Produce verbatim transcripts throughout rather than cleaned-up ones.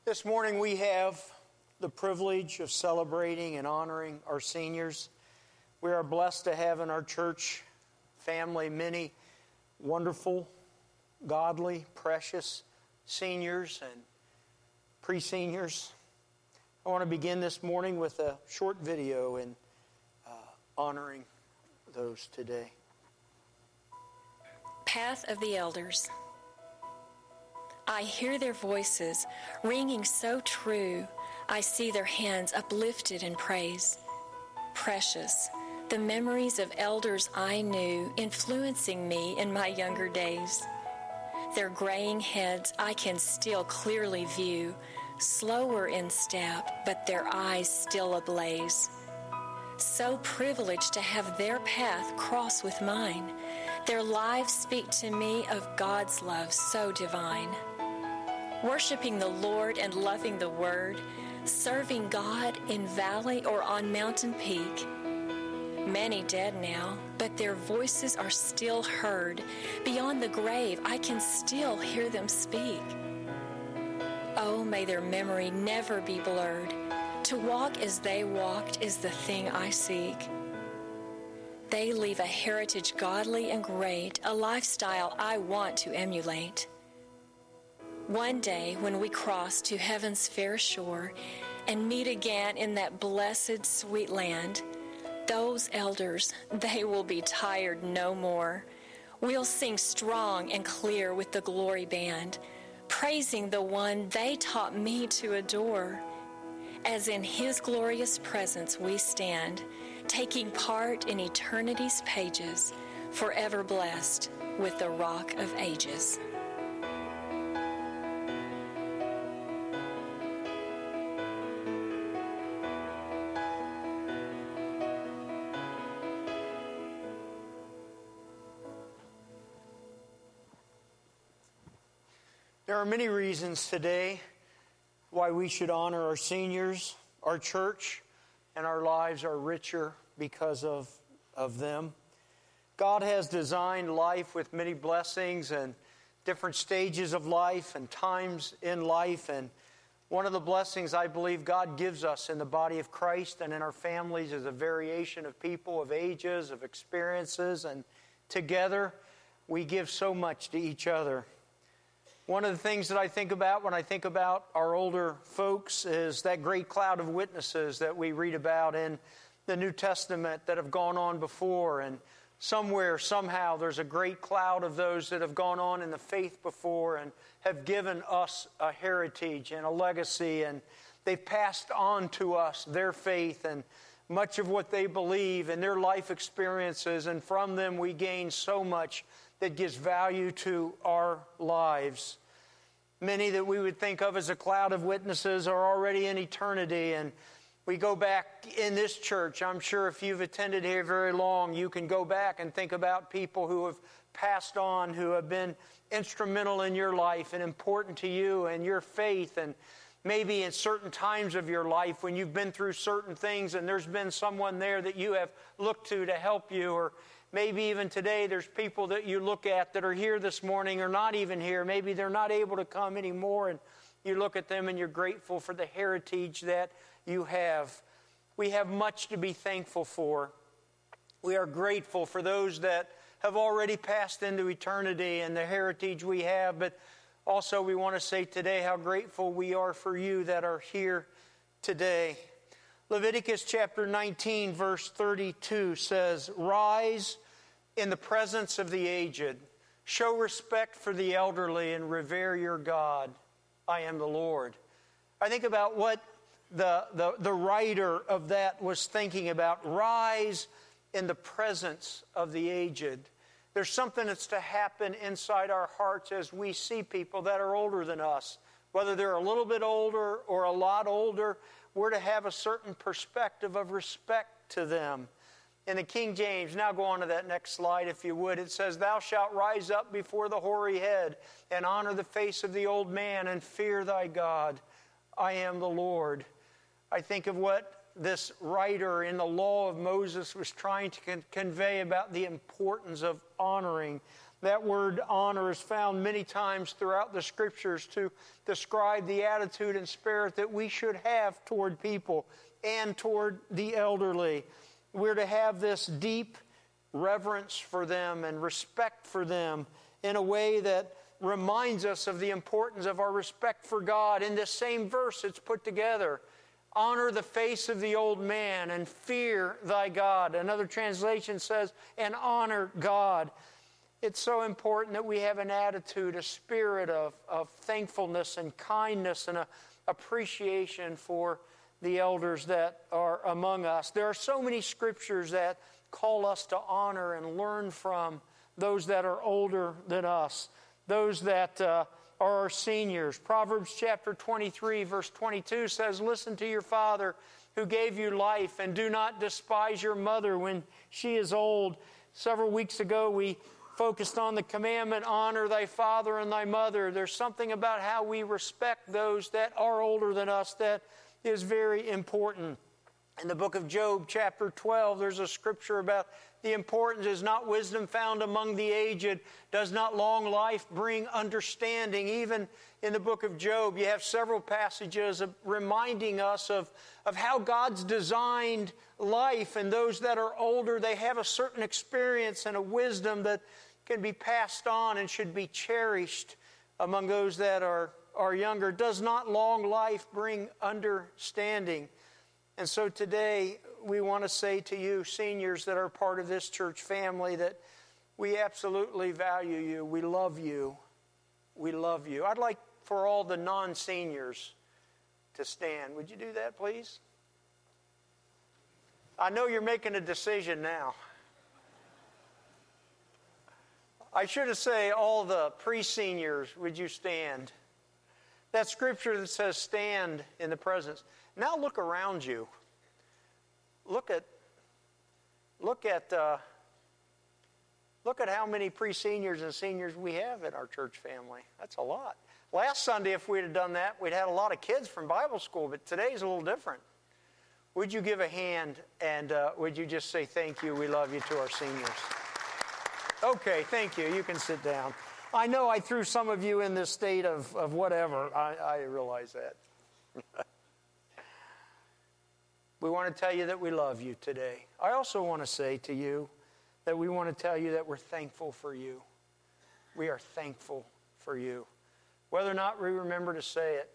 This morning we have the privilege of celebrating and honoring our seniors. We are blessed to have in our church family many wonderful, godly, precious seniors and pre-seniors. I want to begin this morning with a short video in uh, honoring those today. Path of the Elders. I hear their voices ringing so true. I see their hands uplifted in praise. Precious, the memories of elders I knew influencing me in my younger days. Their graying heads I can still clearly view, slower in step, but their eyes still ablaze. So privileged to have their path cross with mine. Their lives speak to me of God's love so divine. Worshiping the Lord and loving the Word, serving God in valley or on mountain peak. Many dead now, but their voices are still heard. Beyond the grave, I can still hear them speak. Oh, may their memory never be blurred. To walk as they walked is the thing I seek. They leave a heritage godly and great, a lifestyle I want to emulate. One day when we cross to heaven's fair shore and meet again in that blessed sweet land, those elders, they will be tired no more. We'll sing strong and clear with the glory band, praising the one they taught me to adore. As in his glorious presence we stand, taking part in eternity's pages, forever blessed with the Rock of Ages. There are many reasons today why we should honor our seniors, our church, and our lives are richer because of, of them. God has designed life with many blessings and different stages of life and times in life. And one of the blessings I believe God gives us in the body of Christ and in our families is a variation of people, of ages, of experiences. And together we give so much to each other. One of the things that I think about when I think about our older folks is that great cloud of witnesses that we read about in the New Testament that have gone on before. And somewhere, somehow, there's a great cloud of those that have gone on in the faith before and have given us a heritage and a legacy. And they've passed on to us their faith and much of what they believe and their life experiences. And from them we gain so much that gives value to our lives. Many that we would think of as a cloud of witnesses are already in eternity. And we go back in this church. I'm sure if you've attended here very long, you can go back and think about people who have passed on, who have been instrumental in your life and important to you and your faith. And maybe in certain times of your life when you've been through certain things and there's been someone there that you have looked to to help you. Or maybe even today there's people that you look at that are here this morning or not even here. Maybe they're not able to come anymore, and you look at them and you're grateful for the heritage that you have. We have much to be thankful for. We are grateful for those that have already passed into eternity and the heritage we have, but also we want to say today how grateful we are for you that are here today. Leviticus chapter nineteen, verse thirty-two says, "Rise in the presence of the aged, show respect for the elderly, and revere your God. I am the Lord." I think about what the, the, the writer of that was thinking about. Rise in the presence of the aged. There's something that's to happen inside our hearts as we see people that are older than us. Whether they're a little bit older or a lot older, we're to have a certain perspective of respect to them. In the King James, now go on to that next slide if you would, it says, "Thou shalt rise up before the hoary head and honor the face of the old man and fear thy God. I am the Lord." I think of what this writer in the law of Moses was trying to con- convey about the importance of honoring That word honor is found many times throughout the Scriptures to describe the attitude and spirit that we should have toward people and toward the elderly. We're to have this deep reverence for them and respect for them in a way that reminds us of the importance of our respect for God. In this same verse, it's put together. Honor the face of the old man and fear thy God. Another translation says, and honor God. It's so important that we have an attitude, a spirit of, of thankfulness and kindness and a appreciation for the elders that are among us. There are so many scriptures that call us to honor and learn from those that are older than us, those that uh, are our seniors. Proverbs chapter twenty-three, verse twenty-two says, listen to your father who gave you life, and do not despise your mother when she is old. Several weeks ago, we focused on the commandment, honor thy father and thy mother. There's something about how we respect those that are older than us that is very important. In the book of Job, chapter twelve, there's a scripture about the importance. Is not wisdom found among the aged? Does not long life bring understanding? Even in the book of Job, you have several passages of reminding us of, of how God's designed life, and those that are older, they have a certain experience and a wisdom that can be passed on and should be cherished among those that are, are younger. Does not long life bring understanding? And so today, we want to say to you, seniors that are part of this church family, that we absolutely value you. We love you. We love you. I'd like for all the non-seniors to stand. Would you do that, please? I know you're making a decision now. I should have said all the pre-seniors, would you stand? That scripture that says stand in the presence. Now look around you. Look at, look at, uh, look at how many pre-seniors and seniors we have in our church family. That's a lot. Last Sunday, if we'd have done that, we'd had a lot of kids from Bible school, but today's a little different. Would you give a hand, and uh, would you just say thank you, we love you, to our seniors? Okay, thank you. You can sit down. I know I threw some of you in this state of, of whatever. I, I realize that. We want to tell you that we love you today. I also want to say to you that we want to tell you that we're thankful for you. We are thankful for you. Whether or not we remember to say it,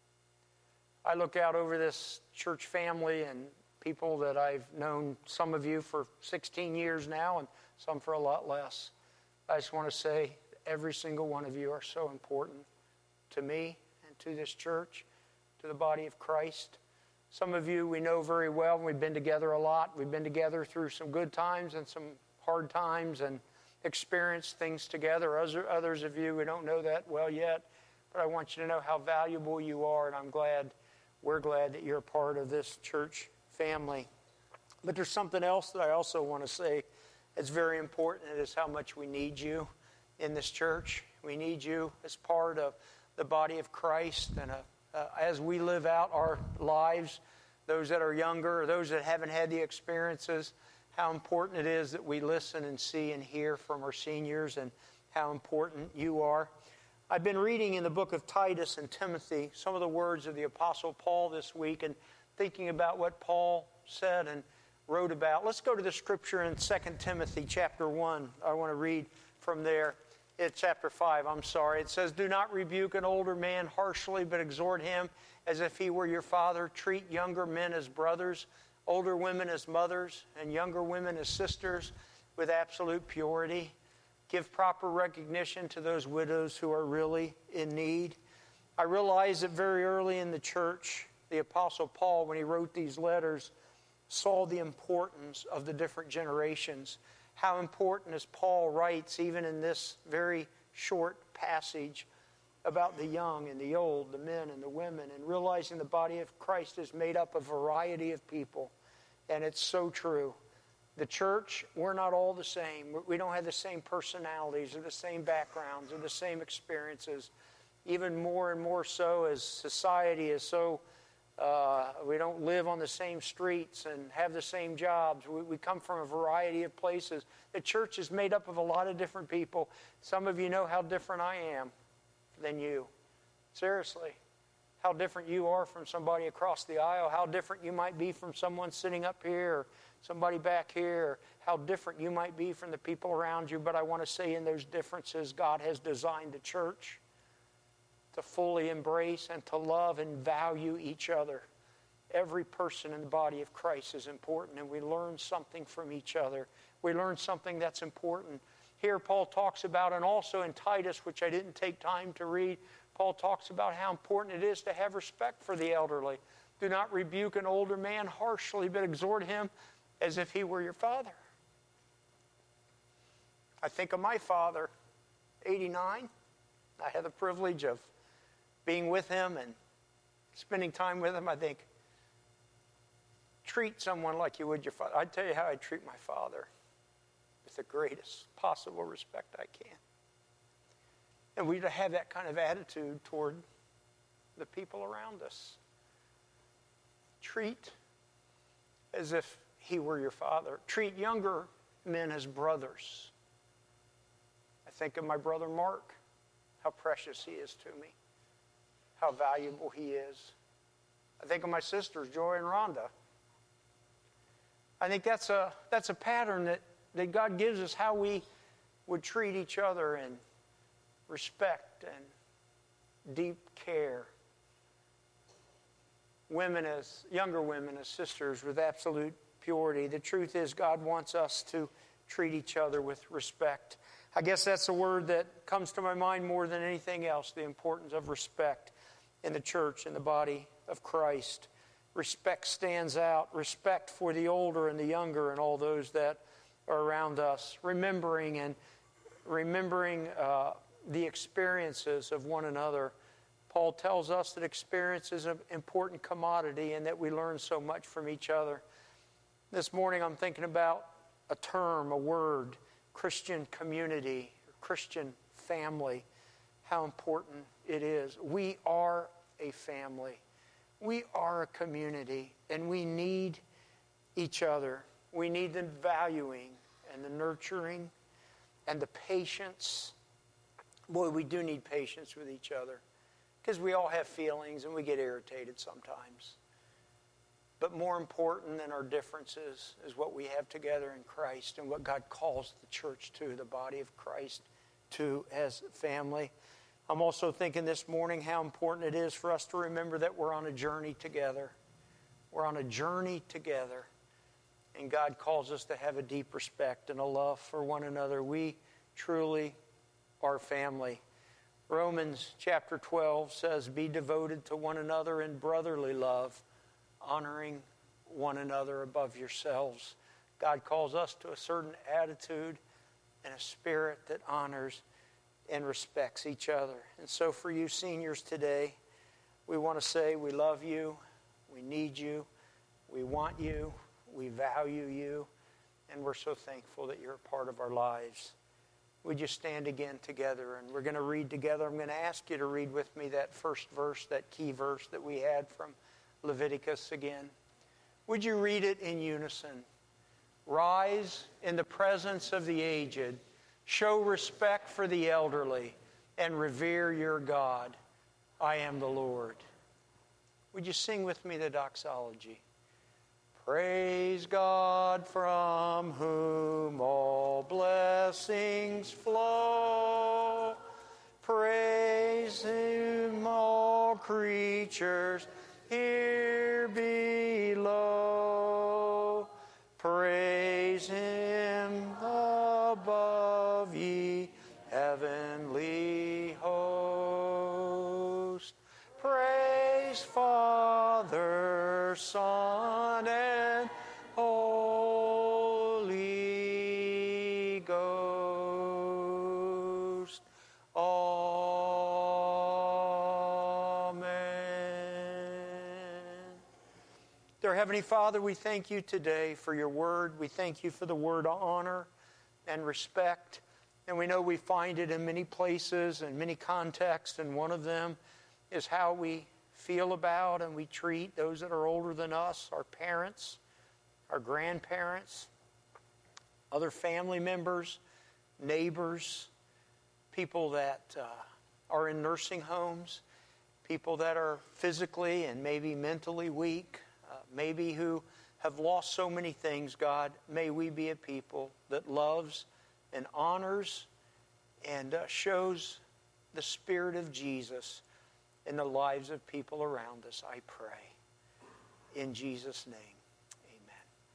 I look out over this church family and people that I've known, some of you for sixteen years now and some for a lot less. I just want to say every single one of you are so important to me and to this church, to the body of Christ. Some of you we know very well, and we've been together a lot. We've been together through some good times and some hard times and experienced things together. Others of you, we don't know that well yet, but I want you to know how valuable you are, and I'm glad, we're glad that you're a part of this church family. But there's something else that I also want to say that's very important, and it is how much we need you in this church. We need you as part of the body of Christ, and uh, uh, as we live out our lives, those that are younger or those that haven't had the experiences, how important it is that we listen and see and hear from our seniors, and how important you are. I've been reading in the book of Titus and Timothy some of the words of the Apostle Paul this week and thinking about what Paul said and wrote about. Let's go to the scripture in Second Timothy chapter one. I want to read from there. It's chapter five, I'm sorry. It says, do not rebuke an older man harshly, but exhort him as if he were your father. Treat younger men as brothers, older women as mothers, and younger women as sisters with absolute purity. Give proper recognition to those widows who are really in need. I realize that very early in the church, the Apostle Paul, when he wrote these letters, saw the importance of the different generations. How important, as Paul writes, even in this very short passage, about the young and the old, the men and the women, and realizing the body of Christ is made up of a variety of people. And it's so true. The church, we're not all the same. We don't have the same personalities or the same backgrounds or the same experiences. Even more and more so as society is so Uh, we don't live on the same streets and have the same jobs. We, we come from a variety of places. The church is made up of a lot of different people. Some of you know how different I am than you. Seriously. How different you are from somebody across the aisle. How different you might be from someone sitting up here or somebody back here. Or how different you might be from the people around you. But I want to say in those differences, God has designed the church to fully embrace and to love and value each other. Every person in the body of Christ is important, and we learn something from each other. We learn something that's important. Here Paul talks about, and also in Titus, which I didn't take time to read, Paul talks about how important it is to have respect for the elderly. Do not rebuke an older man harshly, but exhort him as if he were your father. I think of my father, eighty-nine. I had the privilege of being with him and spending time with him. I think, treat someone like you would your father. I'd tell you how I treat my father with the greatest possible respect I can. And we to have that kind of attitude toward the people around us. Treat as if he were your father. Treat younger men as brothers. I think of my brother Mark, how precious he is to me, how valuable he is. I think of my sisters, Joy and Rhonda. I think that's a that's a pattern that, that God gives us, how we would treat each other in respect and deep care. Women as, younger women as sisters with absolute purity. The truth is God wants us to treat each other with respect. I guess that's a word that comes to my mind more than anything else, the importance of respect in the church, in the body of Christ. Respect stands out. Respect for the older and the younger and all those that are around us. Remembering and remembering uh, the experiences of one another. Paul tells us that experience is an important commodity and that we learn so much from each other. This morning I'm thinking about a term, a word, Christian community, Christian family. How important it is. We are a family. We are a community, and we need each other. We need the valuing and the nurturing and the patience. Boy, we do need patience with each other because we all have feelings and we get irritated sometimes. But more important than our differences is what we have together in Christ and what God calls the church to, the body of Christ to as family. I'm also thinking this morning how important it is for us to remember that we're on a journey together. We're on a journey together. And God calls us to have a deep respect and a love for one another. We truly are family. Romans chapter twelve says, be devoted to one another in brotherly love, honoring one another above yourselves. God calls us to a certain attitude and a spirit that honors and respects each other. And so for you seniors today, we want to say we love you, we need you, we want you, we value you, and we're so thankful that you're a part of our lives. Would you stand again together, and we're going to read together. I'm going to ask you to read with me that first verse, that key verse that we had from Leviticus again. Would you read it in unison? Rise in the presence of the aged, show respect for the elderly, and revere your God. I am the Lord. Would you sing with me the doxology? Praise God from whom all blessings flow. Praise Him, all creatures here below. Praise Him above, ye heavenly host. Praise Father, Son, and Holy Ghost. Amen. Dear Heavenly Father, we thank you today for your word. We thank you for the word honor and respect. And we know we find it in many places and many contexts, and one of them is how we feel about and we treat those that are older than us, our parents, our grandparents, other family members, neighbors, people that uh, are in nursing homes, people that are physically and maybe mentally weak, uh, maybe who have lost so many things. God, may we be a people that loves and honors and uh, shows the Spirit of Jesus in the lives of people around us, I pray. In Jesus' name.